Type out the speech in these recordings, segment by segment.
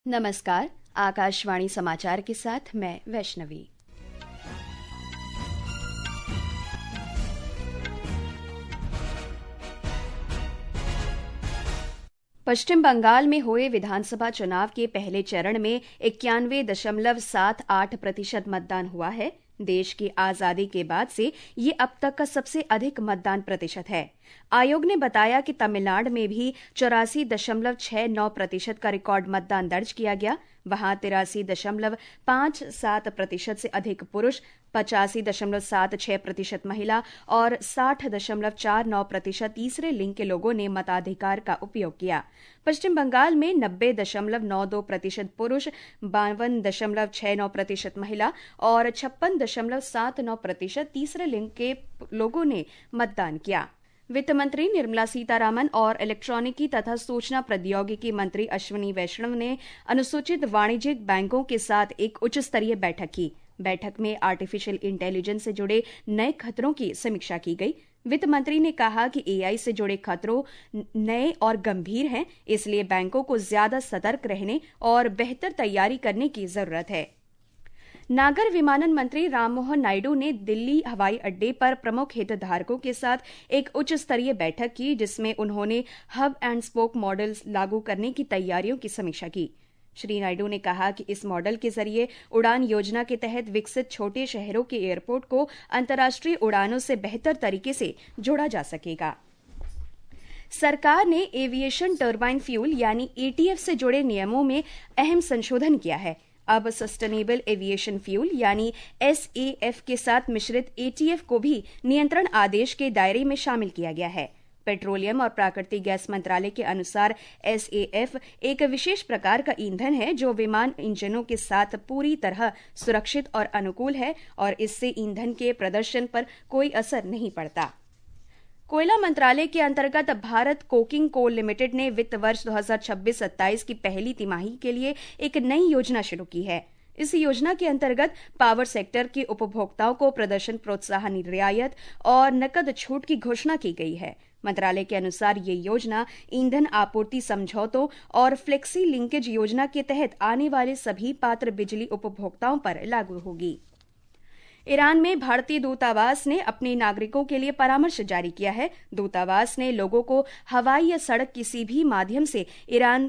नमस्कार। आकाशवाणी समाचार के साथ मैं वैष्णवी। पश्चिम बंगाल में हुए विधानसभा चुनाव के पहले चरण में 91.78% मतदान हुआ है। देश की आजादी के बाद से ये अब तक का सबसे अधिक मतदान प्रतिशत है। आयोग ने बताया कि तमिलनाडु में भी 84.69% का रिकॉर्ड मतदान दर्ज किया गया। वहां 83.57% से अधिक पुरुष, 85.76% महिला और 60.49% तीसरे लिंग के लोगों ने मताधिकार का उपयोग किया। पश्चिम बंगाल में 90.92% पुरुष, 52.69% महिला और 56.79% तीसरे लिंग के लोगों ने मतदान किया। वित्त मंत्री निर्मला सीतारामन और इलेक्ट्रॉनिकी तथा सूचना प्रौद्योगिकी मंत्री अश्विनी वैष्णव ने अनुसूचित वाणिज्यिक बैंकों के साथ एक उच्च स्तरीय बैठक की। बैठक में आर्टिफिशियल इंटेलिजेंस से जुड़े नए खतरों की समीक्षा की गई। वित्त मंत्री ने कहा कि एआई से जुड़े खतरों नए और गंभीर हैं, इसलिए बैंकों को ज्यादा सतर्क रहने और बेहतर तैयारी करने की जरूरत है। नागर विमानन मंत्री राममोहन नायडू ने दिल्ली हवाई अड्डे पर प्रमुख हितधारकों के साथ एक उच्च स्तरीय बैठक की, जिसमें उन्होंने हब एंड स्पोक मॉडल लागू करने की तैयारियों की समीक्षा की। श्री नायडू ने कहा कि इस मॉडल के जरिए उड़ान योजना के तहत विकसित छोटे शहरों के एयरपोर्ट को अंतर्राष्ट्रीय उड़ानों से बेहतर तरीके से जोड़ा जा सकेगा। सरकार ने एविएशन टर्बाइन फ्यूल यानी एटीएफ से जुड़े नियमों में अहम संशोधन किया है। अब सस्टेनेबल एविएशन फ्यूल यानी एसएएफ के साथ मिश्रित एटीएफ को भी नियंत्रण आदेश के दायरे में शामिल किया गया है। पेट्रोलियम और प्राकृतिक गैस मंत्रालय के अनुसार एसएएफ एक विशेष प्रकार का ईंधन है जो विमान इंजनों के साथ पूरी तरह सुरक्षित और अनुकूल है और इससे ईंधन के प्रदर्शन पर कोई असर नहीं पड़ता। कोयला मंत्रालय के अंतर्गत भारत कोकिंग कोल लिमिटेड ने वित्त वर्ष 2026-27 की पहली तिमाही के लिए एक नई योजना शुरू की है। इस योजना के अंतर्गत पावर सेक्टर के उपभोक्ताओं को प्रदर्शन प्रोत्साहन रियायत और नकद छूट की घोषणा की गई है। मंत्रालय के अनुसार ये योजना ईंधन आपूर्ति समझौतों और फ्लेक्सी लिंकेज योजना के तहत आने वाले सभी पात्र बिजली उपभोक्ताओं पर लागू होगी। ईरान में भारतीय दूतावास ने अपने नागरिकों के लिए परामर्श जारी किया है। दूतावास ने लोगों को हवाई या सड़क किसी भी माध्यम से ईरान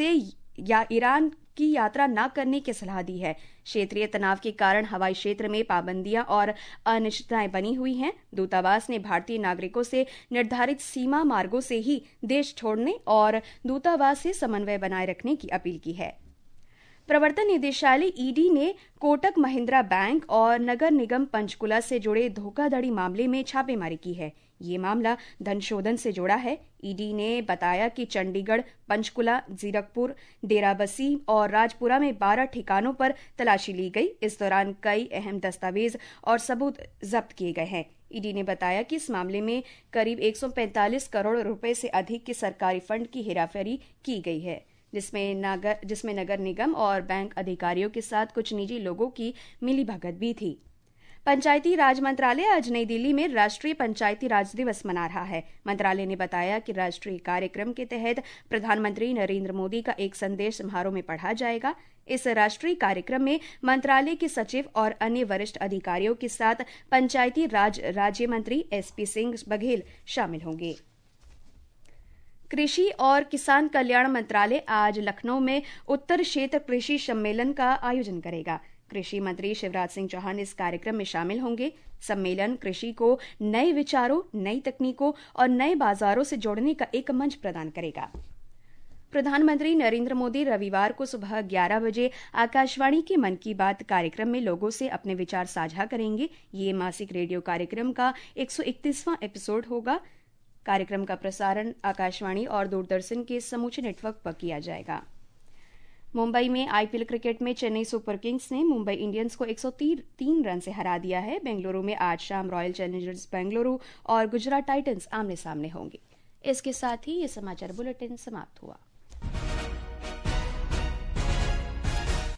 की यात्रा न करने की सलाह दी है। क्षेत्रीय तनाव के कारण हवाई क्षेत्र में पाबंदियां और अनिश्चितताएं बनी हुई हैं। दूतावास ने भारतीय नागरिकों से निर्धारित सीमा मार्गों से ही देश छोड़ने और दूतावास से समन्वय बनाए रखने की अपील की है। प्रवर्तन निदेशालय ईडी ने कोटक महिंद्रा बैंक और नगर निगम पंचकुला से जुड़े धोखाधड़ी मामले में छापेमारी की है। ये मामला धन शोधन से जुड़ा है। ईडी ने बताया कि चंडीगढ़, पंचकुला, जीरकपुर, डेराबस्सी और राजपुरा में 12 ठिकानों पर तलाशी ली गई। इस दौरान कई अहम दस्तावेज और सबूत जब्त किए गए हैं। ईडी ने बताया कि इस मामले में करीब 145 करोड़ रुपए से अधिक के सरकारी फंड की हेराफेरी की गई है, जिसमें नगर निगम और बैंक अधिकारियों के साथ कुछ निजी लोगों की मिलीभगत भी थी। पंचायती राज मंत्रालय आज नई दिल्ली में राष्ट्रीय पंचायती राज दिवस मना रहा है। मंत्रालय ने बताया कि राष्ट्रीय कार्यक्रम के तहत प्रधानमंत्री नरेंद्र मोदी का एक संदेश समारोह में पढ़ा जाएगा। इस राष्ट्रीय कार्यक्रम में मंत्रालय के सचिव और अन्य वरिष्ठ अधिकारियों के साथ पंचायती राज राज्य मंत्री एसपी सिंह बघेल शामिल होंगे। कृषि और किसान कल्याण मंत्रालय आज लखनऊ में उत्तर क्षेत्र कृषि सम्मेलन का आयोजन करेगा। कृषि मंत्री शिवराज सिंह चौहान इस कार्यक्रम में शामिल होंगे। सम्मेलन कृषि को नए विचारों, नई तकनीकों और नए बाजारों से जोड़ने का एक मंच प्रदान करेगा। प्रधानमंत्री नरेंद्र मोदी रविवार को सुबह 11 बजे आकाशवाणी के मन की बात कार्यक्रम में लोगों से अपने विचार साझा करेंगे। ये मासिक रेडियो कार्यक्रम का 131वां एपिसोड होगा। कार्यक्रम का प्रसारण आकाशवाणी और दूरदर्शन के समूचे नेटवर्क पर किया जाएगा। मुंबई में आईपीएल क्रिकेट में चेन्नई सुपर किंग्स ने मुंबई इंडियंस को 103 रन से हरा दिया है। बेंगलुरु में आज शाम रॉयल चैलेंजर्स बेंगलुरु और गुजरात टाइटंस आमने सामने होंगे। इसके साथ ही ये समाचार बुलेटिन समाप्त हुआ।